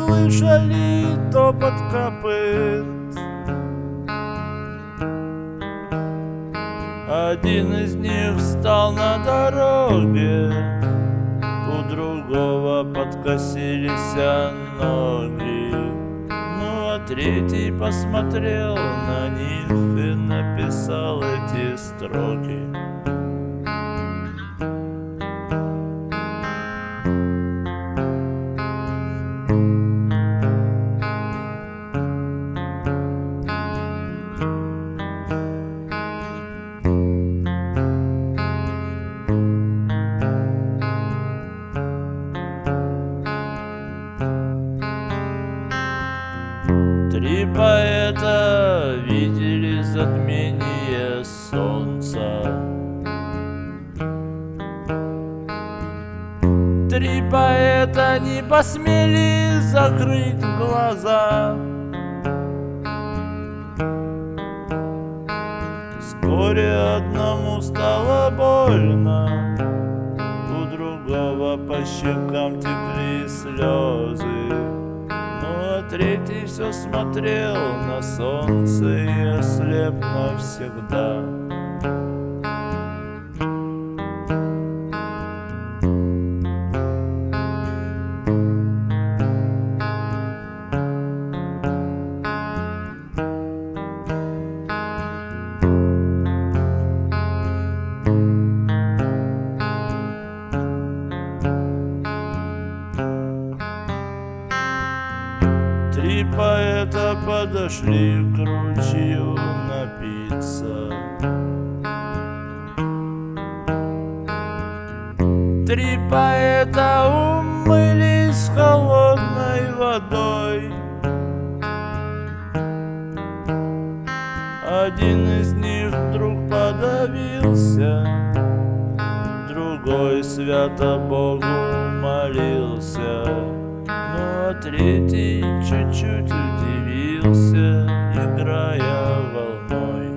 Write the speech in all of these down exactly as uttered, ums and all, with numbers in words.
слышали топот копыт. Один из них встал на дороге, у другого подкосились ноги. Ну а третий посмотрел на них и написал эти строки. Три поэта видели затмение солнца. Три поэта не посмели закрыть глаза. Вскоре одному стало больно, у другого по щекам текли слезы. Ну а третий все смотрел на солнце и ослеп навсегда. Три поэта подошли к ручью напиться. Три поэта умылись холодной водой. Один из них вдруг подавился, другой свято Богу молился. Ну а третий чуть-чуть удивился, играя волной.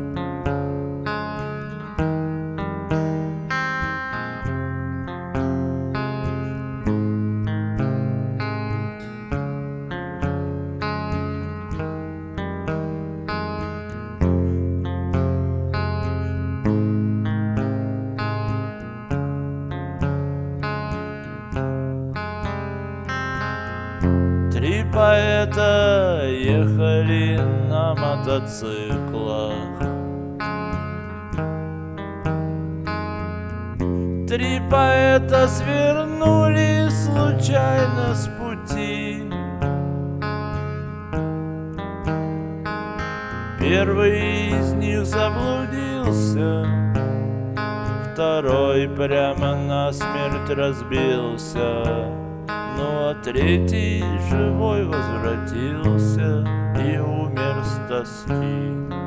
Три поэта ехали на мотоциклах. Три поэта свернули случайно с пути. Первый из них заблудился, второй прямо насмерть разбился. Ну а третий живой возвратился и умер с тоски.